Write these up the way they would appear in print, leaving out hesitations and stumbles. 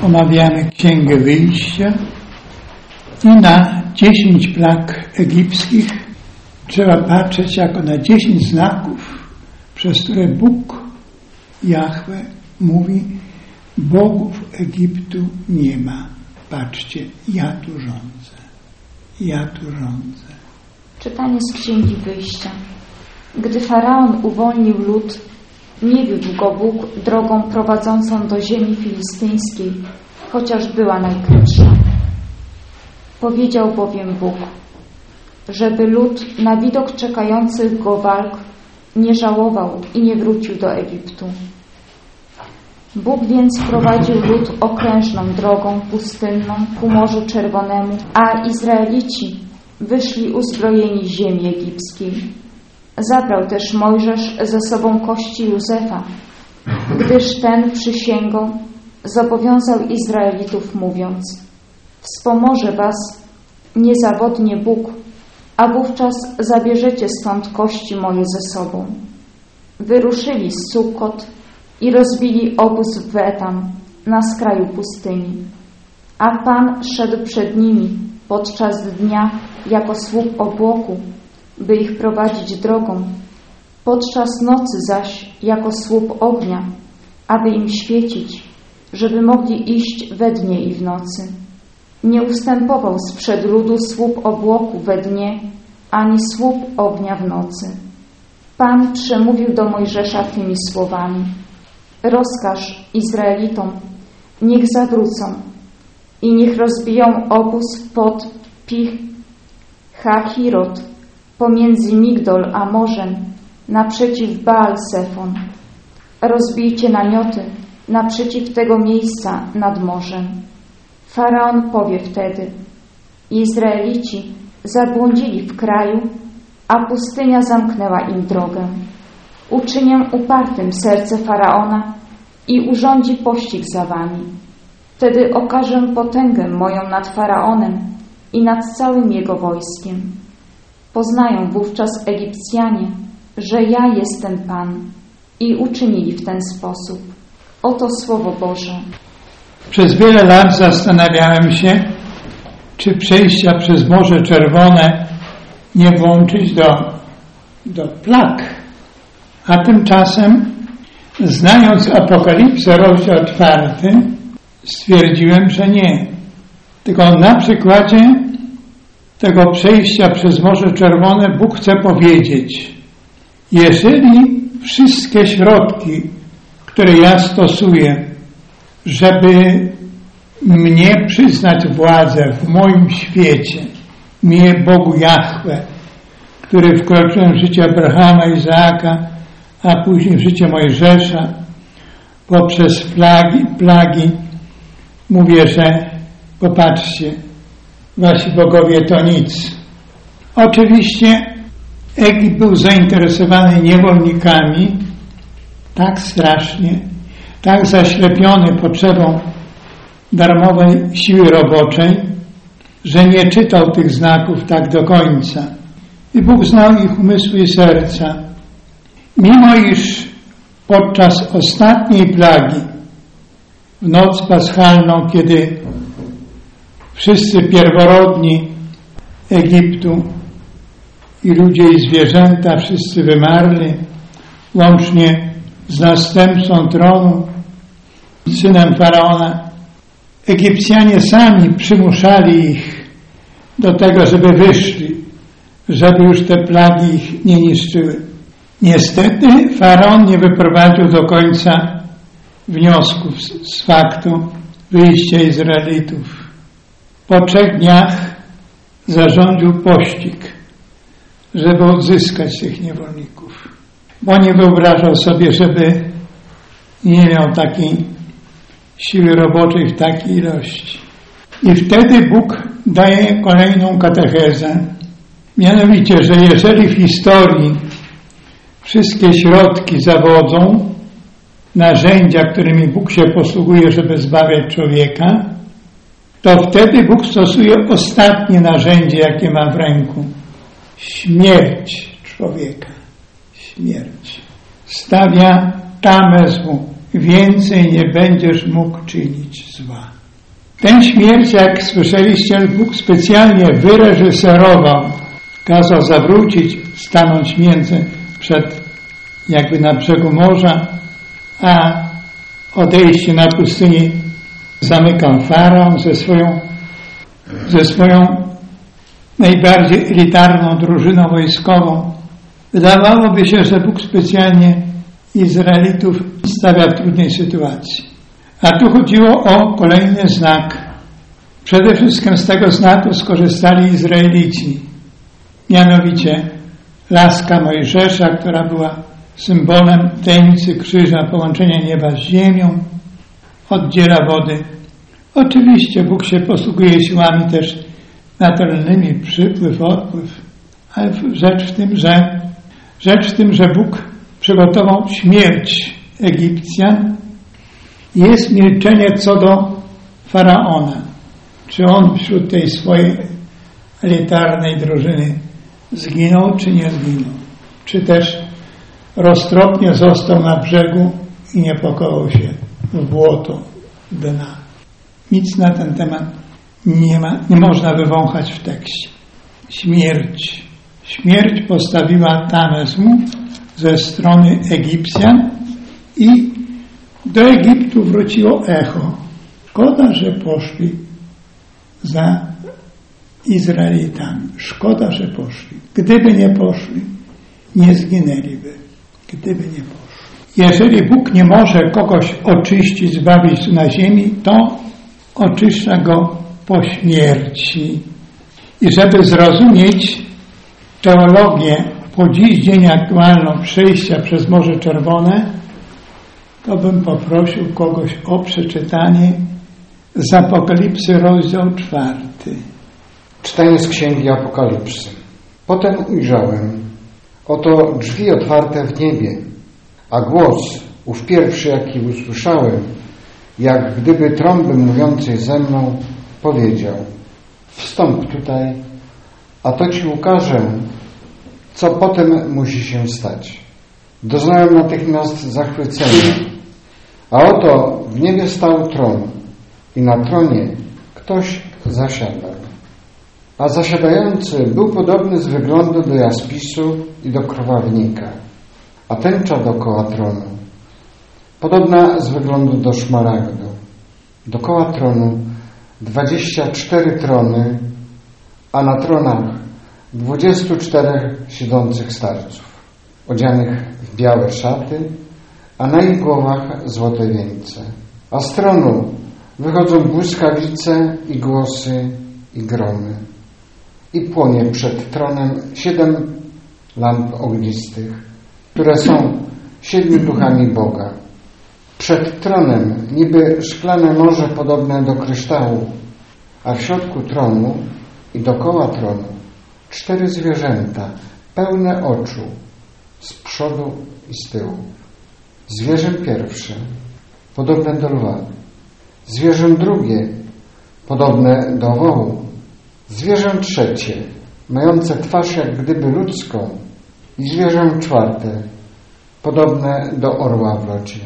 Omawiamy Księgę Wyjścia i na 10 plag egipskich trzeba patrzeć jako na 10 znaków, przez które Bóg, Jahwe, mówi: bogów Egiptu nie ma. Patrzcie, ja tu rządzę. Ja tu rządzę. Czytanie z Księgi Wyjścia. Gdy Faraon uwolnił lud, nie wiódł go Bóg drogą prowadzącą do ziemi filistyńskiej, chociaż była najkrótsza. Powiedział bowiem Bóg, żeby lud na widok czekających go walk nie żałował i nie wrócił do Egiptu. Bóg więc prowadził lud okrężną drogą pustynną ku Morzu Czerwonemu, a Izraelici wyszli uzbrojeni z ziemi egipskiej. Zabrał też Mojżesz ze sobą kości Józefa, gdyż ten przysięgą zobowiązał Izraelitów, mówiąc: wspomoże was niezawodnie Bóg, a wówczas zabierzecie stąd kości moje ze sobą. Wyruszyli z Sukkot i rozbili obóz w Etam, na skraju pustyni. A Pan szedł przed nimi podczas dnia jako słup obłoku, by ich prowadzić drogą, podczas nocy zaś jako słup ognia, aby im świecić, żeby mogli iść we dnie i w nocy. Nie ustępował sprzed ludu słup obłoku we dnie, ani słup ognia w nocy. Pan przemówił do Mojżesza tymi słowami: rozkaż Izraelitom, niech zawrócą i niech rozbiją obóz pod Pi-Hahirot, pomiędzy Migdol a morzem, naprzeciw Baal-Sefon. Rozbijcie namioty naprzeciw tego miejsca nad morzem. Faraon powie wtedy: Izraelici zabłądzili w kraju, a pustynia zamknęła im drogę. Uczynię upartym serce Faraona i urządzi pościg za wami. Wtedy okażę potęgę moją nad Faraonem i nad całym jego wojskiem. Poznają wówczas Egipcjanie, że ja jestem Pan, i uczynili w ten sposób. Oto Słowo Boże. Przez wiele lat zastanawiałem się, czy przejścia przez Morze Czerwone nie włączyć do plag. A tymczasem, znając Apokalipsę, rozdział 4, stwierdziłem, że nie. Tylko na przykładzie tego przejścia przez Morze Czerwone Bóg chce powiedzieć: jeżeli wszystkie środki, które ja stosuję, żeby mnie przyznać władzę w moim świecie, mnie Bogu Jahwe, który wkroczyłem w życie Abrahama, Izaaka, a później w życie Mojżesza, poprzez plagi, mówię, że popatrzcie, wasi bogowie to nic. Oczywiście Egipt był zainteresowany niewolnikami tak strasznie, tak zaślepiony potrzebą darmowej siły roboczej, że nie czytał tych znaków tak do końca. I Bóg znał ich umysły i serca. Mimo iż podczas ostatniej plagi, w noc paschalną, kiedy wszyscy pierworodni Egiptu, i ludzie, i zwierzęta, wszyscy wymarli, łącznie z następcą tronu, synem Faraona, Egipcjanie sami przymuszali ich do tego, żeby wyszli, żeby już te plagi ich nie niszczyły. Niestety Faraon nie wyprowadził do końca wniosków z faktu wyjścia Izraelitów. Po 3 dniach zarządził pościg, żeby odzyskać tych niewolników, bo nie wyobrażał sobie, żeby nie miał takiej siły roboczej w takiej ilości. I wtedy Bóg daje kolejną katechezę, mianowicie, że jeżeli w historii wszystkie środki zawodzą, narzędzia, którymi Bóg się posługuje, żeby zbawiać człowieka, to wtedy Bóg stosuje ostatnie narzędzie, jakie ma w ręku. Śmierć człowieka. Śmierć. Stawia tamę złu. więcej nie będziesz mógł czynić zła. Tę śmierć, jak słyszeliście, Bóg specjalnie wyreżyserował. Kazał zawrócić, stanąć jakby na brzegu morza, a odejście na pustyni zamykał Faraon ze swoją najbardziej elitarną drużyną wojskową. Wydawałoby się, że Bóg specjalnie Izraelitów stawia w trudnej sytuacji. A tu chodziło o kolejny znak. Przede wszystkim z tego znaku skorzystali Izraelici. Mianowicie laska Mojżesza, która była symbolem tajemnicy krzyża, połączenia nieba z ziemią, oddziela wody. Oczywiście Bóg się posługuje siłami też naturalnymi, przypływ, odpływ, ale rzecz w tym, że Bóg przygotował śmierć Egipcjan. Jest milczenie co do Faraona. Czy on wśród tej swojej elitarnej drużyny zginął, czy nie zginął? Czy też roztropnie został na brzegu i nie pokołał się w błoto dna? Nic na ten temat nie można wywąchać w tekście. Śmierć postawiła tamę złu ze strony Egipcjan i do Egiptu wróciło echo. Szkoda, że poszli za Izraelitami. Szkoda, że poszli. Gdyby nie poszli, nie zginęliby. Gdyby nie poszli. Jeżeli Bóg nie może kogoś oczyścić, zbawić na ziemi, to oczyszcza go po śmierci. I żeby zrozumieć teologię po dziś dzień aktualną przejścia przez Morze Czerwone, to bym poprosił kogoś o przeczytanie z Apokalipsy, rozdział 4. Czytanie z Księgi Apokalipsy. Potem ujrzałem, oto drzwi otwarte w niebie, a głos, ów pierwszy, jaki usłyszałem, jak gdyby trąby mówiącej ze mną, powiedział: wstąp tutaj, a to ci ukażę, co potem musi się stać. Doznałem natychmiast zachwycenia, a oto w niebie stał tron i na tronie ktoś zasiadał. A zasiadający był podobny z wyglądu do jaspisu i do krwawnika, a tęcza dookoła tronu podobna z wyglądu do szmaragdu. Dookoła tronu 24 trony, a na tronach 24 siedzących starców, odzianych w białe szaty, a na ich głowach złote wieńce. A z tronu wychodzą błyskawice i głosy i gromy. I płonie przed tronem 7 lamp ognistych, które są 7 duchami Boga. Przed tronem niby szklane morze podobne do kryształu, a w środku tronu i dookoła tronu 4 zwierzęta, pełne oczu, z przodu i z tyłu. Zwierzę pierwsze, podobne do lwa. Zwierzę drugie, podobne do wołu. Zwierzę trzecie, mające twarz jak gdyby ludzką. I zwierzę czwarte, podobne do orła w locie.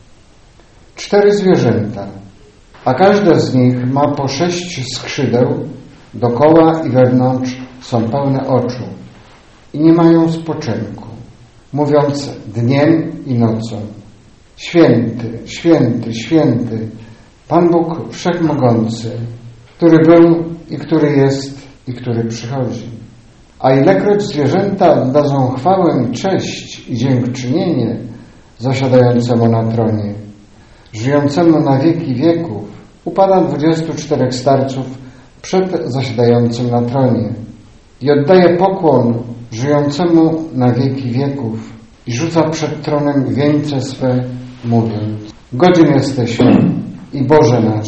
4 zwierzęta, a każde z nich ma po 6 skrzydeł, dokoła i wewnątrz są pełne oczu i nie mają spoczynku, mówiąc dniem i nocą: Święty, święty, święty, Pan Bóg Wszechmogący, który był i który jest i który przychodzi. A ilekroć zwierzęta dadzą chwałę i cześć i dziękczynienie zasiadającemu na tronie, żyjącemu na wieki wieków, upada 24 starców przed zasiadającym na tronie i oddaje pokłon żyjącemu na wieki wieków i rzuca przed tronem wieńce swe, mówiąc: godzien jesteś i Boże nasz,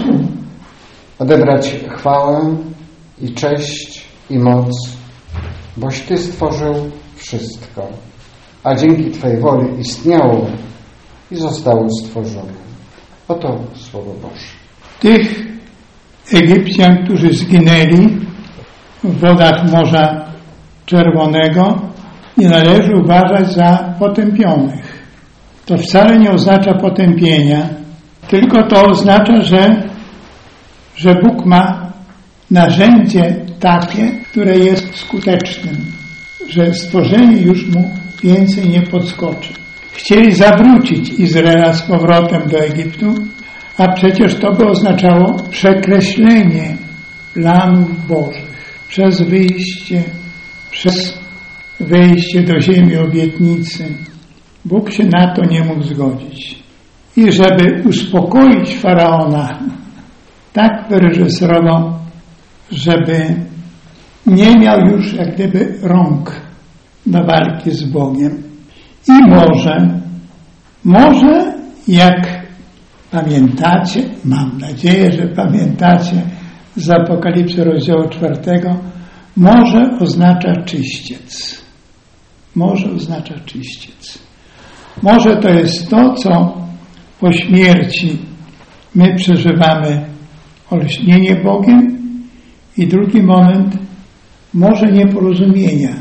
odebrać chwałę i cześć i moc, boś Ty stworzył wszystko, a dzięki Twojej woli istniało i zostało stworzone. Oto Słowo Boże. Tych Egipcjan, którzy zginęli w wodach Morza Czerwonego, nie należy uważać za potępionych. to wcale nie oznacza potępienia, tylko to oznacza, że Bóg ma narzędzie takie, które jest skutecznym, że stworzenie już mu więcej nie podskoczy. Chcieli zawrócić Izraela z powrotem do Egiptu, a przecież to by oznaczało przekreślenie planów Bożych przez wejście do ziemi obietnicy. Bóg się na to nie mógł zgodzić. I żeby uspokoić Faraona, tak wyreżyserował, żeby nie miał już jak gdyby rąk do walki z Bogiem. I może jak pamiętacie, mam nadzieję, że pamiętacie z Apokalipsy rozdziału 4, może oznacza czyściec. Może oznacza czyściec. Może to jest to, co po śmierci my przeżywamy olśnienie Bogiem. I drugi moment, może nieporozumienia,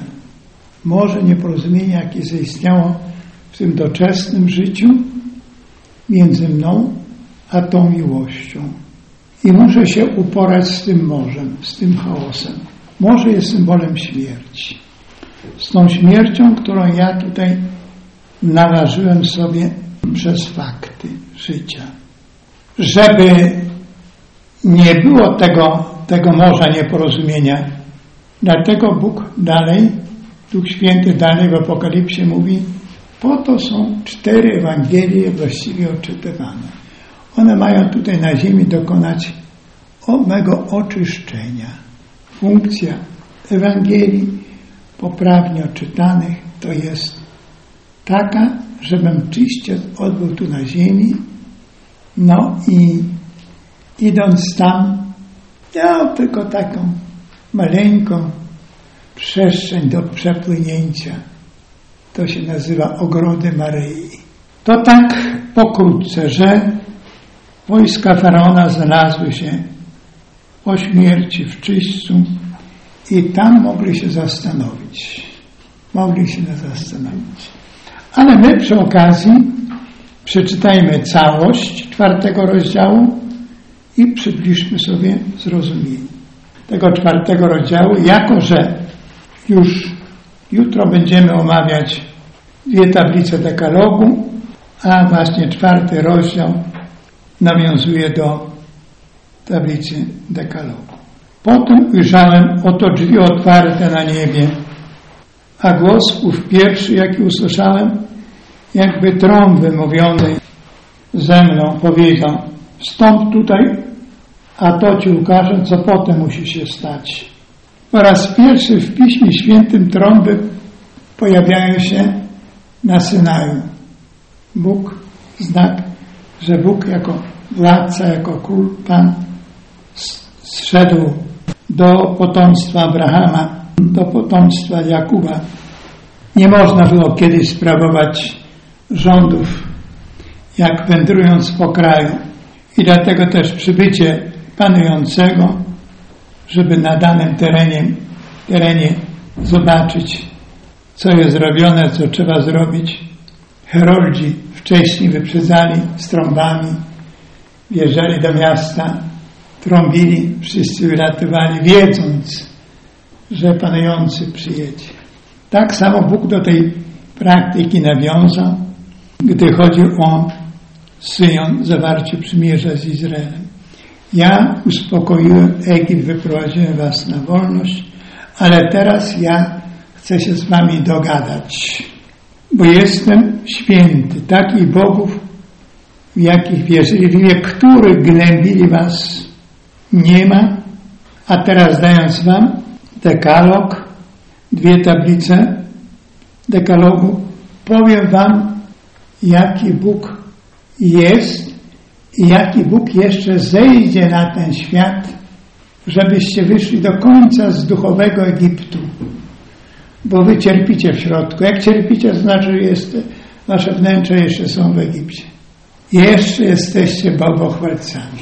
jakie zaistniało w tym doczesnym życiu między mną a tą miłością. I muszę się uporać z tym morzem, z tym chaosem. Morze jest symbolem śmierci. Z tą śmiercią, którą ja tutaj naważyłem sobie przez fakty życia. Żeby nie było tego morza nieporozumienia, dlatego Bóg dalej, Duch Święty dalej w Apokalipsie mówi, po to są 4 Ewangelie właściwie odczytywane. One mają tutaj na ziemi dokonać mego oczyszczenia. Funkcja Ewangelii poprawnie odczytanych to jest taka, żebym czyściec odbył tu na ziemi, no i idąc tam, miał tylko taką maleńką przestrzeń do przepłynięcia. To się nazywa Ogrody Maryi. To tak pokrótce, że wojska Faraona znalazły się po śmierci w czyśćcu i tam mogli się zastanowić. Ale my przy okazji przeczytajmy całość 4 rozdziału i przybliżmy sobie zrozumienie tego 4 rozdziału, jako że już jutro będziemy omawiać 2 tablice dekalogu, a właśnie 4 rozdział nawiązuje do tablicy dekalogu. Potem ujrzałem, oto drzwi otwarte na niebie, a głos ów pierwszy, jaki usłyszałem, jakby trąby mówionej ze mną, powiedział: wstąp tutaj, a to ci ukażę, co potem musi się stać. Po raz pierwszy w Piśmie Świętym trąby pojawiają się na Synaju. Bóg, znak, że Bóg jako władca, jako król, Pan zszedł do potomstwa Abrahama, do potomstwa Jakuba. Nie można było kiedyś sprawować rządów, jak wędrując po kraju. I dlatego też przybycie panującego, żeby na danym terenie zobaczyć, co jest robione, co trzeba zrobić. Heroldzi wcześniej wyprzedzali z trąbami, wjeżdżali do miasta, trąbili, wszyscy wylatywali, wiedząc, że panujący przyjedzie. Tak samo Bóg do tej praktyki nawiązał, gdy chodzi o Syjon, zawarcie przymierza z Izraelem. Ja uspokoiłem Egipt, wyprowadziłem was na wolność, ale teraz ja chcę się z wami dogadać, bo jestem święty. Takich bogów, w jakich wierzyli, w imię których gnębili was, nie ma. A teraz dając wam dekalog, 2 tablice dekalogu, powiem wam, jaki Bóg jest i jaki Bóg jeszcze zejdzie na ten świat, żebyście wyszli do końca z duchowego Egiptu. Bo wy cierpicie w środku. Jak cierpicie, to znaczy, że wasze wnętrze jeszcze są w Egipcie. Jeszcze jesteście bałwochwalcami.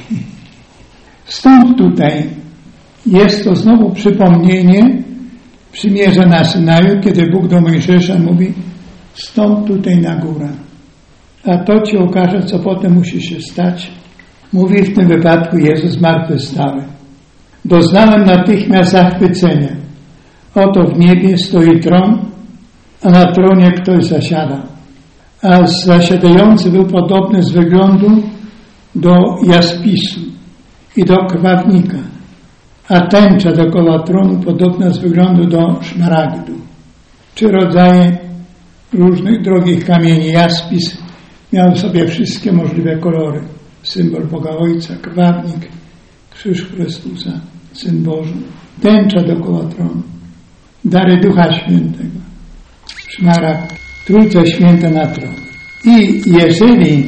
Stąd tutaj jest to znowu przypomnienie przymierza na Synaju, kiedy Bóg do Mojżesza mówi: stąd tutaj na górę. a to Ci okaże, co potem musi się stać. Mówi w tym wypadku Jezus zmartwychwstały. Doznałem natychmiast zachwycenia. Oto w niebie stoi tron, a na tronie ktoś zasiada. A zasiadający był podobny z wyglądu do jaspisu i do krwawnika, a tęcza dookoła tronu podobna z wyglądu do szmaragdu. 3 rodzaje różnych drogich kamieni. Jaspis miał w sobie wszystkie możliwe kolory. Symbol Boga Ojca, krwawnik, krzyż Chrystusa, Syn Boży, tęcza dookoła tronu, dary Ducha Świętego, szmaragd, Trójca Święta na tron. I jeżeli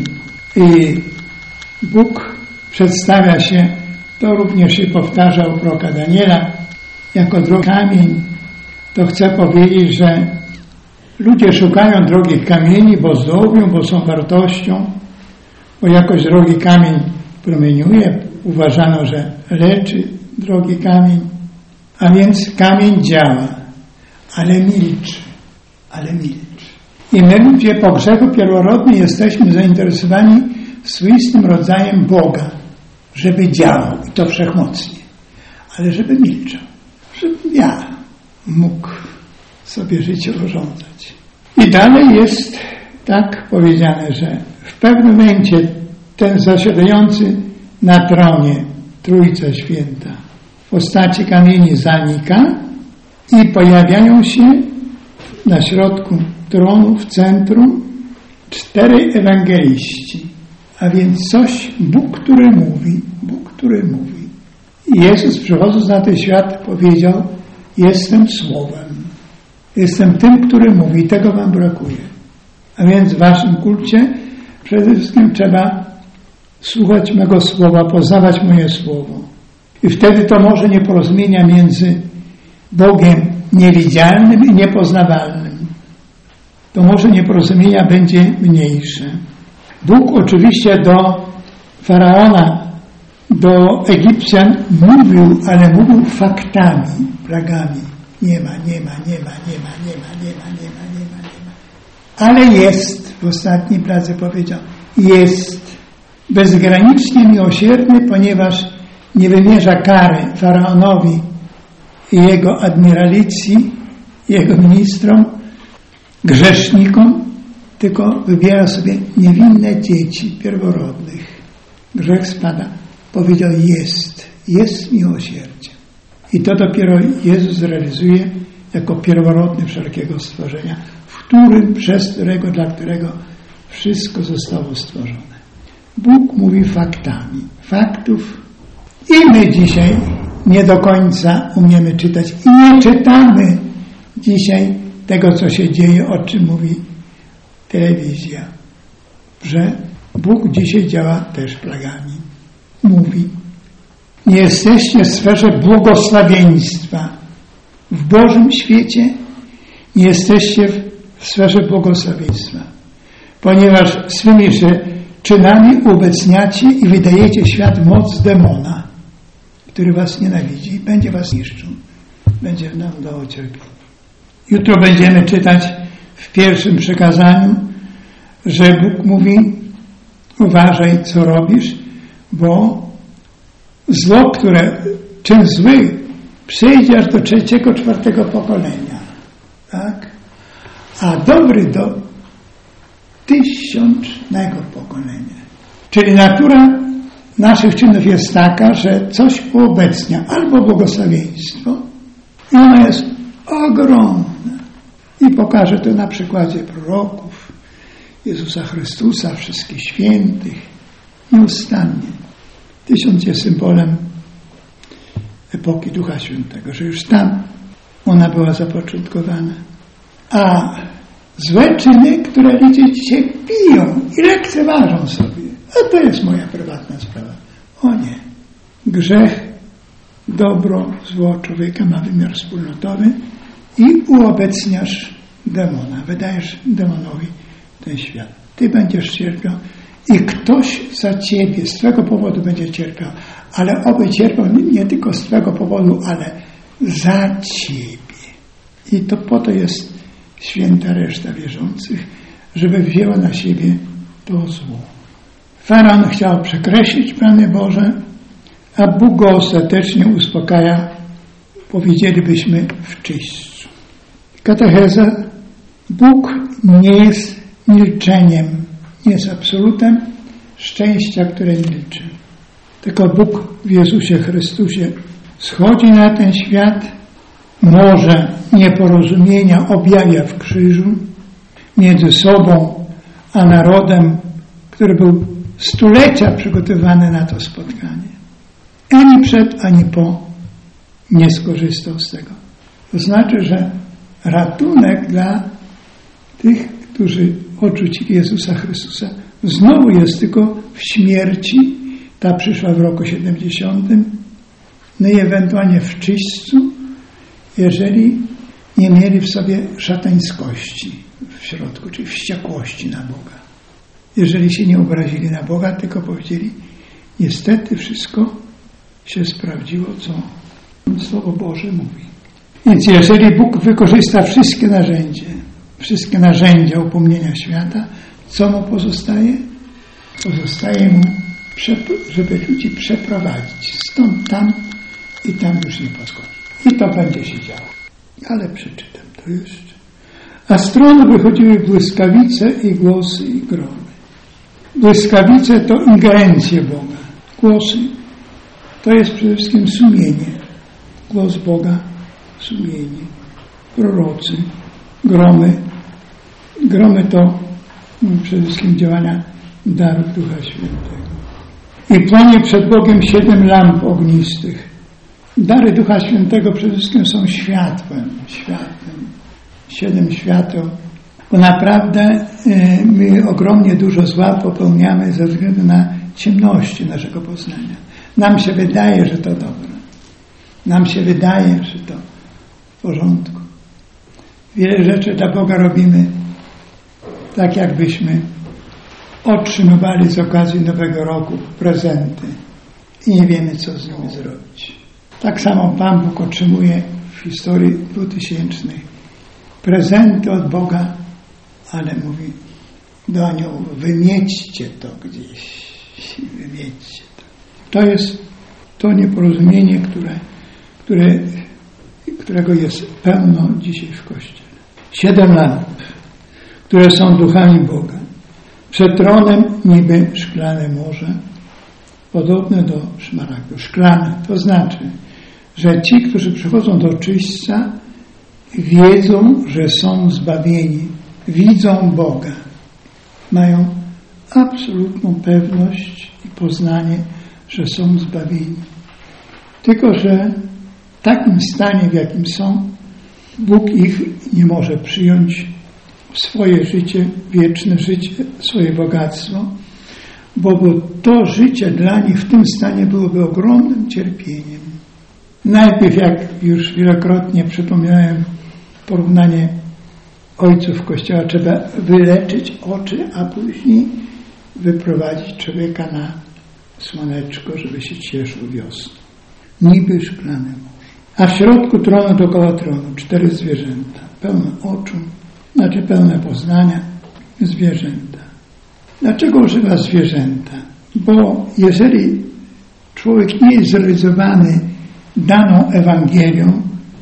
Bóg przedstawia się, to również się powtarza u proroka Daniela, jako drogi kamień, to chcę powiedzieć, że ludzie szukają drogich kamieni, bo zdobią, bo są wartością, bo jakoś drogi kamień promieniuje. Uważano, że leczy drogi kamień. A więc kamień działa, ale milczy. I my ludzie po grzechu pierworodnym jesteśmy zainteresowani swoistym rodzajem Boga, żeby działał i to wszechmocnie, ale żeby milczał, żebym ja mógł sobie życie urządzać. I dalej jest tak powiedziane, że w pewnym momencie ten zasiadający na tronie, Trójca Święta, w postaci kamieni zanika i pojawiają się na środku tronu, w centrum 4 ewangeliści, a więc Bóg, który mówi. I Jezus, przychodząc na ten świat, powiedział: jestem Słowem, jestem tym, który mówi, tego wam brakuje. A więc w waszym kulcie przede wszystkim trzeba słuchać mego słowa, poznawać moje słowo. I wtedy to może nieporozumienia między Bogiem niewidzialnym i niepoznawalnym. To może nieporozumienia będzie mniejsze. Bóg oczywiście do Faraona, do Egipcjan mówił, ale mówił faktami, plagami. Nie ma. Ale jest, w ostatniej plaze powiedział, jest bezgranicznie miłosierny, ponieważ nie wymierza kary Faraonowi i jego admiralicji, jego ministrom, grzesznikom, tylko wybiera sobie niewinne dzieci pierworodnych. Grzech spada. Powiedział: jest miłosierdzie. I to dopiero Jezus realizuje jako pierworodny wszelkiego stworzenia, dla którego wszystko zostało stworzone. Bóg mówi faktami. Faktów i my dzisiaj nie do końca umiemy czytać i nie czytamy dzisiaj tego, co się dzieje, o czym mówi telewizja, że Bóg dzisiaj działa też plagami. Mówi: nie jesteście w sferze błogosławieństwa. W Bożym świecie nie jesteście w sferze błogosławieństwa, ponieważ swymi czynami ubecniacie i wydajecie świat moc demona, który was nienawidzi, będzie was niszczył, będzie nam dało cierpienie. Jutro będziemy czytać w pierwszym przykazaniu, że Bóg mówi: uważaj, co robisz, bo zło, czyn zły przejdzie aż do 3., 4. pokolenia. Tak? A dobry do 1000. pokolenia. Czyli natura naszych czynów jest taka, że coś uobecnia albo błogosławieństwo i ono jest ogromne. I pokażę to na przykładzie proroków, Jezusa Chrystusa, wszystkich świętych. Nieustannie. 1000 jest symbolem epoki Ducha Świętego, że już tam ona była zapoczątkowana. A złe czyny, które ludzie dzisiaj piją i lekceważą sobie, a to jest moja prywatna sprawa. O nie. Grzech, dobro, zło człowieka ma wymiar wspólnotowy i uobecniasz demona. Wydajesz demonowi ten świat. Ty będziesz cierpiał i ktoś za ciebie z twego powodu będzie cierpiał. Ale oby cierpiał nie tylko z twego powodu, ale za ciebie. I to po to jest święta reszta wierzących, żeby wzięła na siebie to zło. Faraon chciał przekreślić plany Boże, a Bóg go ostatecznie uspokaja, powiedzielibyśmy, w czyśćcu. Katecheza: Bóg nie jest milczeniem, nie jest absolutem szczęścia, które milczy. Tylko Bóg w Jezusie Chrystusie schodzi na ten świat, morze nieporozumienia objawia w krzyżu między sobą a narodem, który był stulecia przygotowany na to spotkanie. Ani przed, ani po nie skorzystał z tego. To znaczy, że ratunek dla tych, którzy odrzucili Jezusa Chrystusa, znowu jest tylko w śmierci. Ta przyszła w roku 70. No i ewentualnie w czyśćcu, jeżeli nie mieli w sobie szatańskości w środku, czyli wściekłości na Boga. Jeżeli się nie obrazili na Boga, tylko powiedzieli: niestety wszystko się sprawdziło, co Słowo Boże mówi. Więc jeżeli Bóg wykorzysta wszystkie narzędzia upomnienia świata, co mu pozostaje? Pozostaje mu, żeby ludzi przeprowadzić stąd tam i tam już nie podchodzi. I to będzie się działo. Ale przeczytam to jeszcze. A z tronu wychodziły błyskawice i głosy i gromy. Błyskawice to ingerencje Boga. Głosy to jest przede wszystkim sumienie. Głos Boga, sumienie. Prorocy, gromy. Gromy to przede wszystkim działania darów Ducha Świętego. I płonie przed Bogiem 7 lamp ognistych. Dary Ducha Świętego przede wszystkim są światłem. 7 świateł. Bo naprawdę my ogromnie dużo zła popełniamy ze względu na ciemności naszego poznania. Nam się wydaje, że to dobre. Nam się wydaje, że to w porządku. Wiele rzeczy dla Boga robimy tak, jakbyśmy otrzymywali z okazji Nowego Roku prezenty i nie wiemy, co z nimi zrobić. Tak samo Pan Bóg otrzymuje w historii 2000 prezenty od Boga, ale mówi do aniołów: wymiećcie to gdzieś, wymiećcie to. To jest to nieporozumienie, którego jest pełno dzisiaj w Kościele. 7 lamp, które są duchami Boga. Przed tronem niby szklane morze, podobne do szmaragdu. Szklane, to znaczy, że ci, którzy przychodzą do czyśćca, wiedzą, że są zbawieni, widzą Boga. Mają absolutną pewność i poznanie, że są zbawieni. Tylko że w takim stanie, w jakim są, Bóg ich nie może przyjąć w swoje życie, wieczne życie, swoje bogactwo, bo to życie dla nich w tym stanie byłoby ogromnym cierpieniem. Najpierw, jak już wielokrotnie przypomniałem, porównanie ojców Kościoła, trzeba wyleczyć oczy, a później wyprowadzić człowieka na słoneczko, żeby się cieszył wiosną. Niby szklane morze. A w środku tronu, dookoła tronu 4 zwierzęta, pełne oczu, znaczy pełne poznania, zwierzęta. Dlaczego używa zwierzęta? Bo jeżeli człowiek nie jest zrealizowany daną Ewangelią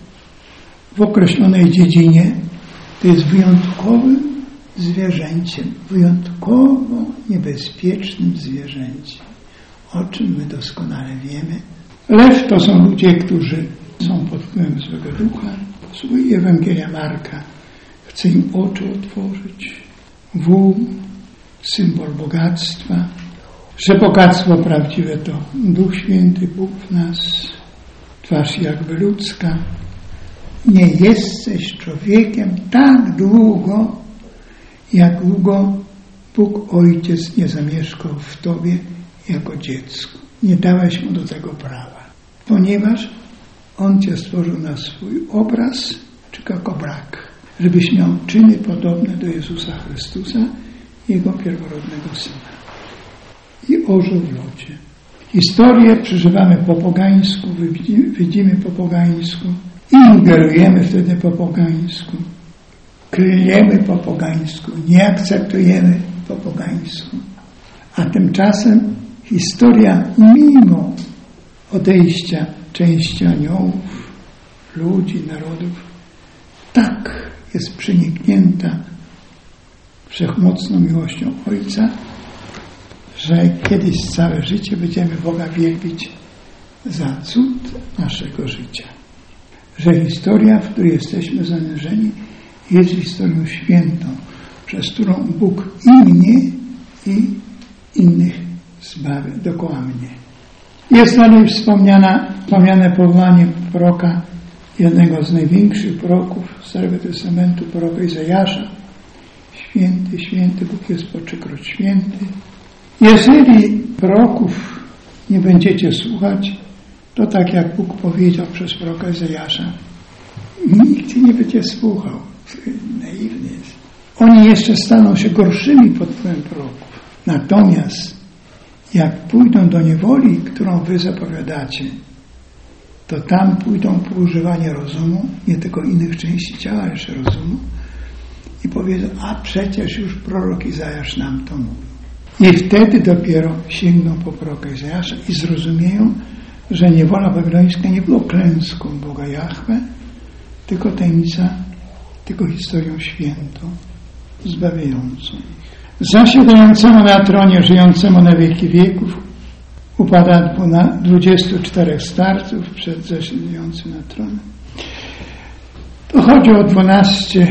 w określonej dziedzinie, to jest wyjątkowym zwierzęciem, wyjątkowo niebezpiecznym zwierzęciem, o czym my doskonale wiemy. Lew to są ludzie, którzy są pod wpływem złego ducha. Słuchaj, Ewangelia Marka chce im oczy otworzyć. Wół, symbol bogactwa. Że bogactwo prawdziwe to Duch Święty, Bóg w nas, twarz jakby ludzka. Nie jesteś człowiekiem tak długo, jak długo Bóg Ojciec nie zamieszkał w tobie jako dziecko. Nie dałeś mu do tego prawa, ponieważ On cię stworzył na swój obraz, czy jako brak, żebyś miał czyny podobne do Jezusa Chrystusa, Jego pierworodnego Syna. I ożył w locie. Historię przeżywamy po pogańsku, widzimy po pogańsku, ingerujemy wtedy po pogańsku, klejemy po pogańsku, nie akceptujemy po pogańsku. A tymczasem historia mimo odejścia części aniołów, ludzi, narodów, tak jest przeniknięta wszechmocną miłością Ojca, że kiedyś całe życie będziemy Boga wielbić za cud naszego życia. Że historia, w której jesteśmy zanurzeni, jest historią świętą, przez którą Bóg i mnie, i innych zbawi dookoła mnie. Jest dalej wspomniane powołanie proroka, jednego z największych proroków Starego Testamentu, proroka Izajasza. Święty, święty, Bóg jest po trzykroć święty. Jeżeli proroków nie będziecie słuchać, to tak jak Bóg powiedział przez proroka Izajasza, nikt nie będzie słuchał. Naiwny jest. Oni jeszcze staną się gorszymi pod wpływem proroków. Natomiast jak pójdą do niewoli, którą wy zapowiadacie, to tam pójdą po używanie rozumu, nie tylko innych części ciała, jeszcze rozumu, i powiedzą, a przecież już prorok Izajasz nam to mówił. I wtedy dopiero sięgną po proroka Izajasza i zrozumieją, że niewola babilońska nie była klęską Boga Jahwe, tylko tajemnica, tylko historią świętą, zbawiającą ich. Zasiadającemu na tronie, żyjącemu na wieki wieków, upada 24 starców przed zasiadającym na tronie. To chodzi o 12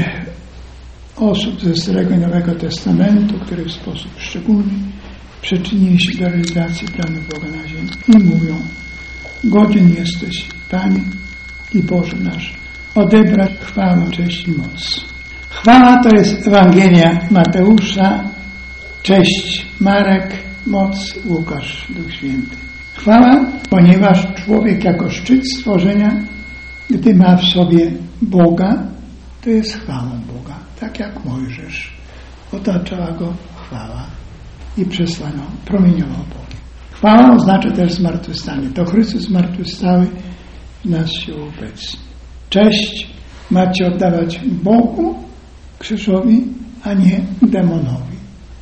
osób ze Starego i Nowego Testamentu, które w sposób szczególny przyczynili się do realizacji planu Boga na ziemi i mówią: godzien jesteś, Panie i Boże nasz, odebrać chwałę, cześć i moc. Chwała to jest Ewangelia Mateusza, cześć Marek, moc Łukasz, Duch Święty. Chwała, ponieważ człowiek jako szczyt stworzenia, gdy ma w sobie Boga, to jest chwałą Boga. Tak jak Mojżesz, otaczała go chwała i przesłano, promieniował Bogiem. Chwała oznacza też zmartwychwstanie. To Chrystus zmartwychwstały w nas się obecni. Cześć macie oddawać Bogu, krzyżowi, a nie demonowi.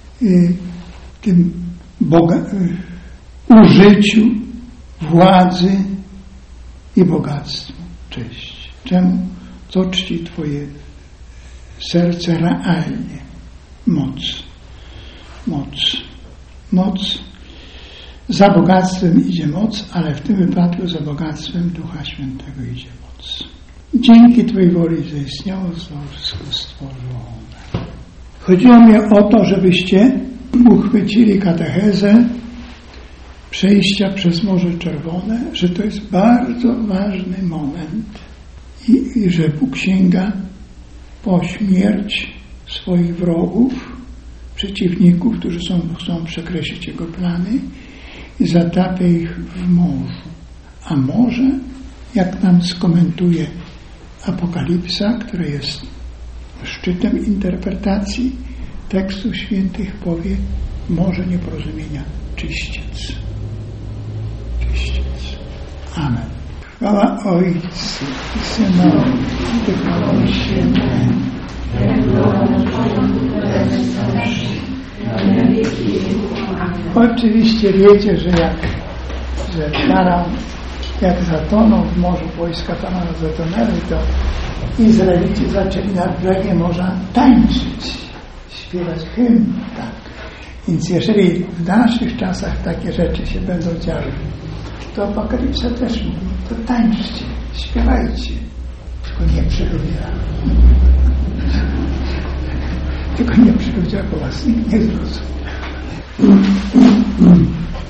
Tym użyciu władzy i bogactwu. Cześć. Czemu? Co czci Twoje serce realnie? Moc. Moc. Moc. Za bogactwem idzie moc, ale w tym wypadku za bogactwem Ducha Świętego idzie moc. Dzięki Twojej woli zaistniało wszystko stworzone. Chodziło mi o to, żebyście uchwycili katechezę przejścia przez Morze Czerwone, że to jest bardzo ważny moment i że Bóg sięga po śmierć swoich wrogów, przeciwników, którzy chcą przekreślić Jego plany i zatapia ich w morzu. A morze, jak nam skomentuje Apokalipsa, która jest szczytem interpretacji tekstów świętych, powie: morze nieporozumienia, czyściec. Czyściec. Amen. Chwała Ojcu i Synowi i Duchowi Świętemu. Oczywiście wiecie, że Faraon, jak zatonął w morzu, wojska Faraona zatonęły, to Izraelici zaczęli nad brzegiem morza tańczyć, śpiewać hymn. Tak. Więc jeżeli w naszych czasach takie rzeczy się będą działy, to Apokalipsa też mówi: to tańczcie, śpiewajcie, tylko nie przy ludziach. Tylko nie przy ludziach, bo was nikt nie zrozumie.